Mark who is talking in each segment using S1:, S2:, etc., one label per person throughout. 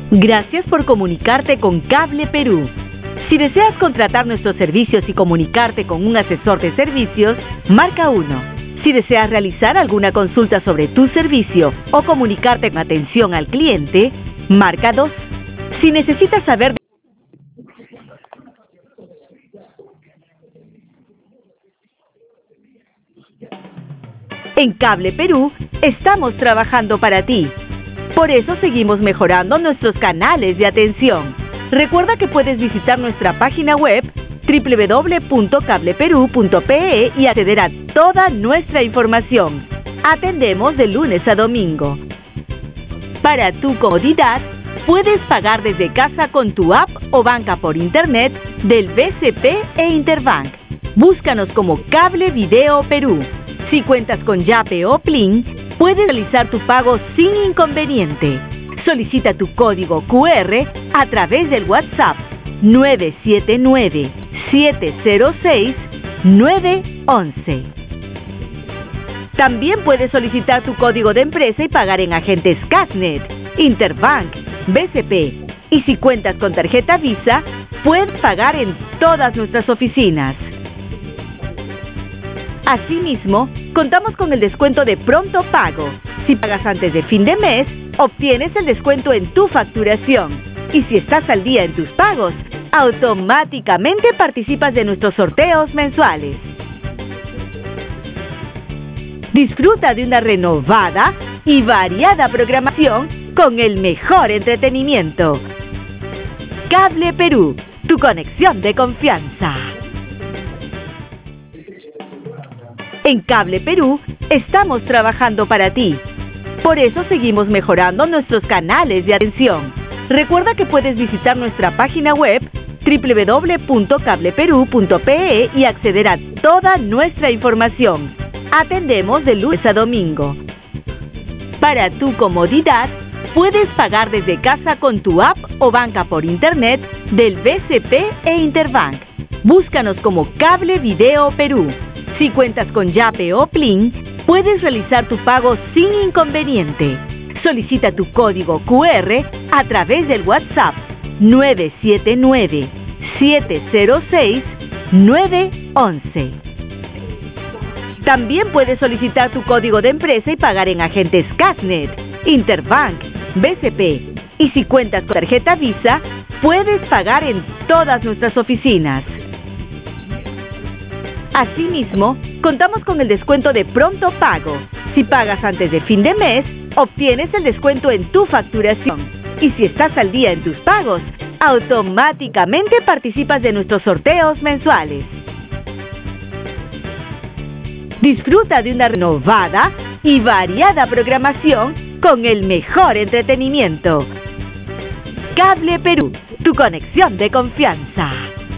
S1: Gracias por comunicarte con Cable Perú. Si deseas contratar nuestros servicios y comunicarte con un asesor de servicios, marca 1. Si deseas realizar alguna consulta sobre tu servicio o comunicarte con atención al cliente, marca 2. Si necesitas saber En Cable Perú, estamos trabajando para ti. Por eso seguimos mejorando nuestros canales de atención. Recuerda que puedes visitar nuestra página web www.cableperu.pe y acceder a toda nuestra información. Atendemos de lunes a domingo. Para tu comodidad, puedes pagar desde casa con tu app o banca por internet del BCP e Interbank. Búscanos como Cable Video Perú. Si cuentas con Yape o Plin, puedes realizar tu pago sin inconveniente. Solicita tu código QR a través del WhatsApp 979-706-911. También puedes solicitar tu código de empresa y pagar en agentes Casnet, Interbank, BCP. Y si cuentas con tarjeta Visa, puedes pagar en todas nuestras oficinas. Asimismo, contamos con el descuento de pronto pago. Si pagas antes de fin de mes, obtienes el descuento en tu facturación. Y si estás al día en tus pagos, automáticamente participas de nuestros sorteos mensuales. Disfruta de una renovada y variada programación con el mejor entretenimiento. Cable Perú, tu conexión de confianza. En Cable Perú, estamos trabajando para ti. Por eso seguimos mejorando nuestros canales de atención. Recuerda que puedes visitar nuestra página web www.cableperu.pe y acceder a toda nuestra información. Atendemos de lunes a domingo. Para tu comodidad, puedes pagar desde casa con tu app o banca por internet del BCP e Interbank. Búscanos como Cable Video Perú. Si cuentas con Yape o Plin, puedes realizar tu pago sin inconveniente. Solicita tu código QR a través del WhatsApp 979-706-911. También puedes solicitar tu código de empresa y pagar en agentes Casnet, Interbank, BCP. Y si cuentas con tarjeta Visa, puedes pagar en todas nuestras oficinas. Asimismo, contamos con el descuento de pronto pago. Si pagas antes de fin de mes, obtienes el descuento en tu facturación. Y si estás al día en tus pagos, automáticamente participas de nuestros sorteos mensuales. Disfruta de una renovada y variada programación con el mejor entretenimiento. Cable Perú, tu conexión de confianza.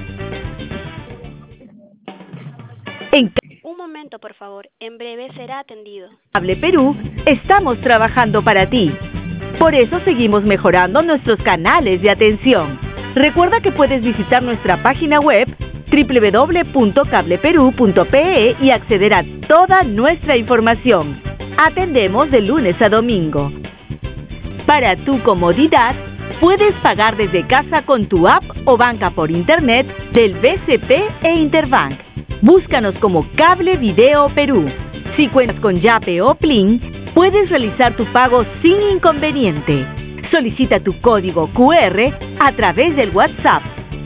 S2: Un momento, por favor. En breve será atendido.
S1: Cable Perú, estamos trabajando para ti. Por eso seguimos mejorando nuestros canales de atención. Recuerda que puedes visitar nuestra página web www.cableperu.pe y acceder a toda nuestra información. Atendemos de lunes a domingo. Para tu comodidad, puedes pagar desde casa con tu app o banca por internet del BCP e Interbank. Búscanos como Cable Video Perú. Si cuentas con Yape o Plin, puedes realizar tu pago sin inconveniente. Solicita tu código QR a través del WhatsApp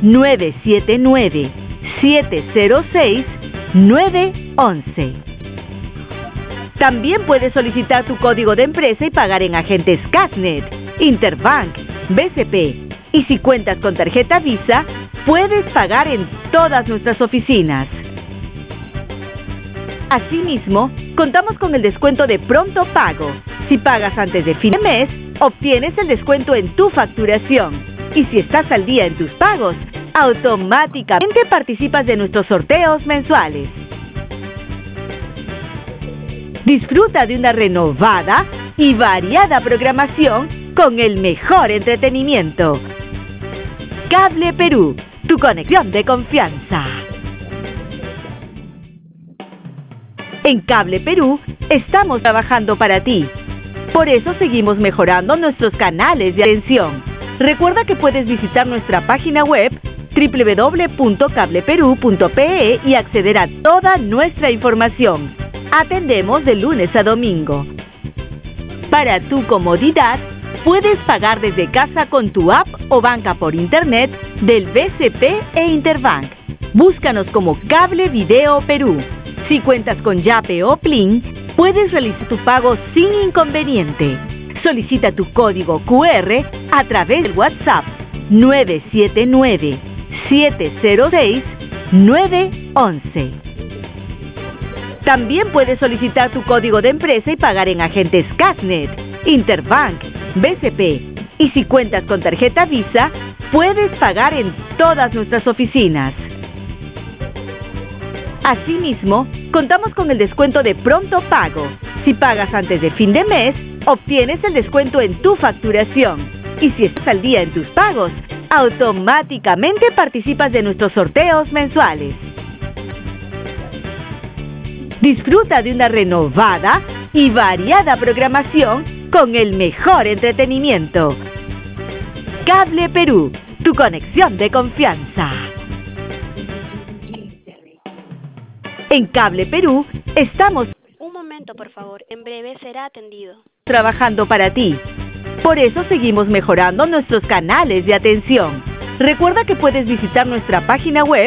S1: 979-706-911. También puedes solicitar tu código de empresa y pagar en agentes Casnet, Interbank, BCP. Y si cuentas con tarjeta Visa, puedes pagar en todas nuestras oficinas. Asimismo, contamos con el descuento de pronto pago. Si pagas antes de fin de mes, obtienes el descuento en tu facturación. Y si estás al día en tus pagos, automáticamente participas de nuestros sorteos mensuales. Disfruta de una renovada y variada programación con el mejor entretenimiento. Cable Perú, tu conexión de confianza. En Cable Perú, estamos trabajando para ti. Por eso seguimos mejorando nuestros canales de atención. Recuerda que puedes visitar nuestra página web www.cableperú.pe y acceder a toda nuestra información. Atendemos de lunes a domingo. Para tu comodidad, puedes pagar desde casa con tu app o banca por internet del BCP e Interbank. Búscanos como Cable Video Perú. Si cuentas con Yape o Plin, puedes realizar tu pago sin inconveniente. Solicita tu código QR a través del WhatsApp 979-706-911. También puedes solicitar tu código de empresa y pagar en agentes Casnet, Interbank, BCP. Y si cuentas con tarjeta Visa, puedes pagar en todas nuestras oficinas. Asimismo, contamos con el descuento de pronto pago. Si pagas antes de fin de mes, obtienes el descuento en tu facturación. Y si estás al día en tus pagos, automáticamente participas de nuestros sorteos mensuales. Disfruta de una renovada y variada programación con el mejor entretenimiento. Cable Perú, tu conexión de confianza. En Cable Perú estamos
S2: Un momento, por favor. En breve será atendido.
S1: trabajando para ti. Por eso seguimos mejorando nuestros canales de atención. Recuerda que puedes visitar nuestra página web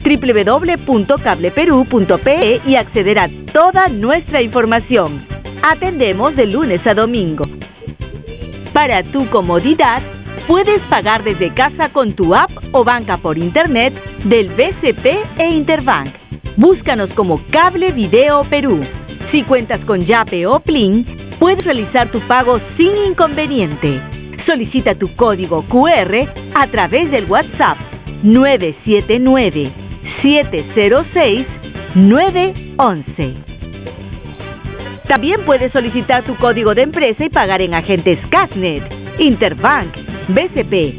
S1: www.cableperú.pe y acceder a toda nuestra información. Atendemos de lunes a domingo. Para tu comodidad, puedes pagar desde casa con tu app o banca por internet del BCP e Interbank. Búscanos como Cable Video Perú. Si cuentas con Yape o Plin, puedes realizar tu pago sin inconveniente. Solicita tu código QR a través del WhatsApp 979-706-911. También puedes solicitar tu código de empresa y pagar en agentes Casnet, Interbank, BCP.